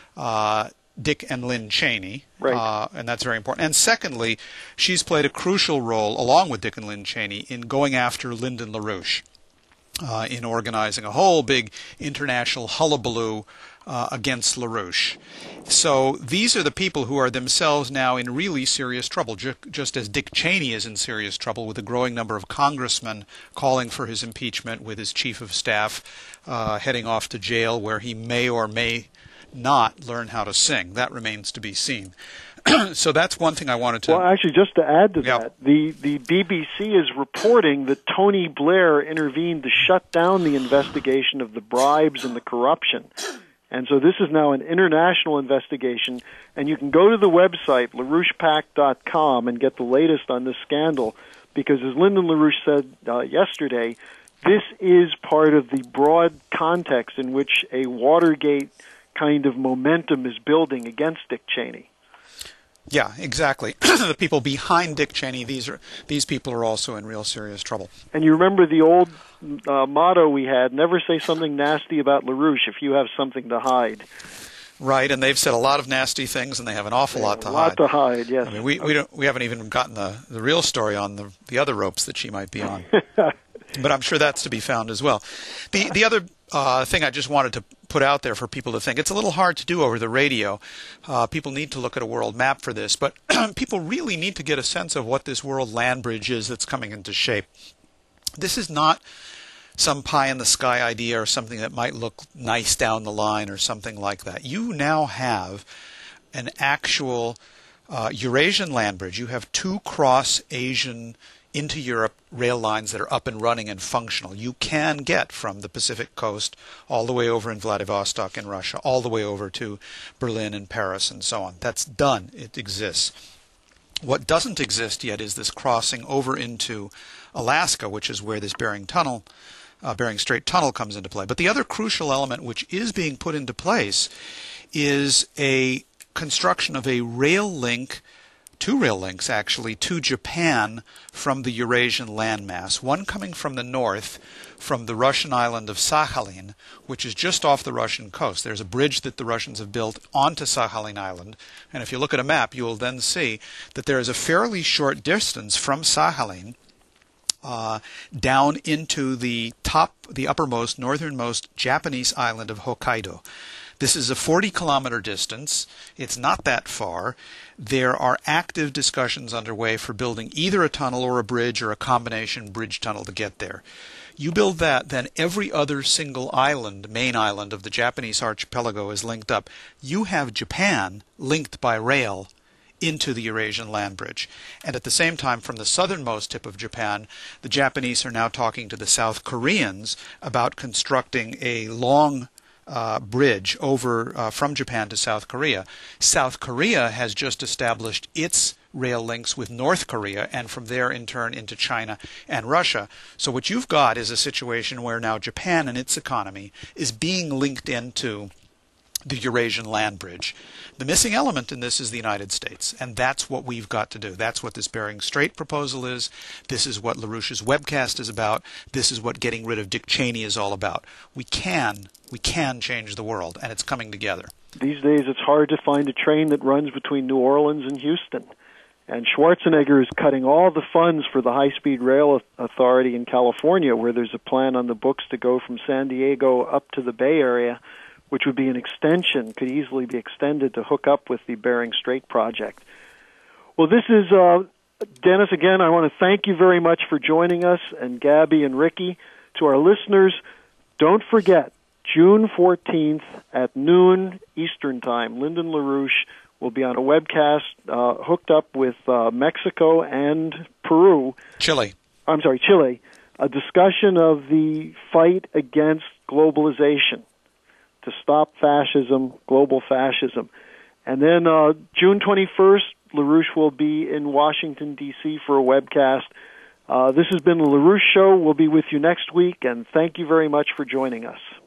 uh, Dick and Lynn Cheney, right. uh, and that's very important. And secondly, she's played a crucial role, along with Dick and Lynn Cheney, in going after Lyndon LaRouche, uh, in organizing a whole big international hullabaloo uh, against LaRouche. So these are the people who are themselves now in really serious trouble, ju- just as Dick Cheney is in serious trouble with a growing number of congressmen calling for his impeachment, with his chief of staff uh, heading off to jail where he may or may not learn how to sing. That remains to be seen. So that's one thing I wanted to... Well, actually, just to add to yeah. that, the, the B B C is reporting that Tony Blair intervened to shut down the investigation of the bribes and the corruption. And so this is now an international investigation, and you can go to the website, LaRouche Pac dot com, and get the latest on this scandal, because as Lyndon LaRouche said uh, yesterday, this is part of the broad context in which a Watergate kind of momentum is building against Dick Cheney. Yeah, exactly. The people behind Dick Cheney, these are these people are also in real serious trouble. And you remember the old uh, motto we had, never say something nasty about LaRouche if you have something to hide. Right, and they've said a lot of nasty things, and they have an awful lot to hide. A hide. lot to hide, yes. I mean, we we, don't, we haven't even gotten the, the real story on the, the other ropes that she might be on. But I'm sure that's to be found as well. The the other uh, thing I just wanted to put out there for people to think, it's a little hard to do over the radio. Uh, people need to look at a world map for this, but people really need to get a sense of what this world land bridge is that's coming into shape. This is not some pie-in-the-sky idea or something that might look nice down the line or something like that. You now have an actual uh, Eurasian land bridge. You have two cross-Asian into Europe rail lines that are up and running and functional. You can get from the Pacific coast all the way over in Vladivostok in Russia, all the way over to Berlin and Paris and so on. That's done. It exists. What doesn't exist yet is this crossing over into Alaska, which is where this Bering Tunnel, uh, Bering Strait Tunnel comes into play. But the other crucial element which is being put into place is a construction of a rail link, two rail links actually, to Japan from the Eurasian landmass. One coming from the north, from the Russian island of Sakhalin, which is just off the Russian coast. There's a bridge that the Russians have built onto Sakhalin Island, and if you look at a map, you will then see that there is a fairly short distance from Sakhalin uh, down into the top, the uppermost, northernmost Japanese island of Hokkaido. This is a forty kilometer distance. It's not that far. There are active discussions underway for building either a tunnel or a bridge or a combination bridge tunnel to get there. You build that, then every other single island, main island of the Japanese archipelago is linked up. You have Japan linked by rail into the Eurasian land bridge. And at the same time, from the southernmost tip of Japan, the Japanese are now talking to the South Koreans about constructing a long Uh, bridge over uh, from Japan to South Korea. South Korea has just established its rail links with North Korea, and from there in turn into China and Russia. So what you've got is a situation where now Japan and its economy is being linked into the Eurasian land bridge. The missing element in this is the United States, and that's what we've got to do. That's what this Bering Strait proposal is. This is what LaRouche's webcast is about. This is what getting rid of Dick Cheney is all about. We can, we can change the world, and it's coming together. These days it's hard to find a train that runs between New Orleans and Houston. And Schwarzenegger is cutting all the funds for the high-speed rail authority in California, where there's a plan on the books to go from San Diego up to the Bay Area, which would be an extension, could easily be extended to hook up with the Bering Strait project. Well, this is uh, Dennis, again, I want to thank you very much for joining us, and Gabby and Ricky. To our listeners, don't forget, June fourteenth at noon Eastern Time, Lyndon LaRouche will be on a webcast uh, hooked up with uh, Mexico and Peru. Chile. I'm sorry, Chile. A discussion of the fight against globalization to stop fascism, global fascism. And then uh, June twenty-first, LaRouche will be in Washington, D C for a webcast. Uh, this has been the LaRouche Show. We'll be with you next week, and thank you very much for joining us.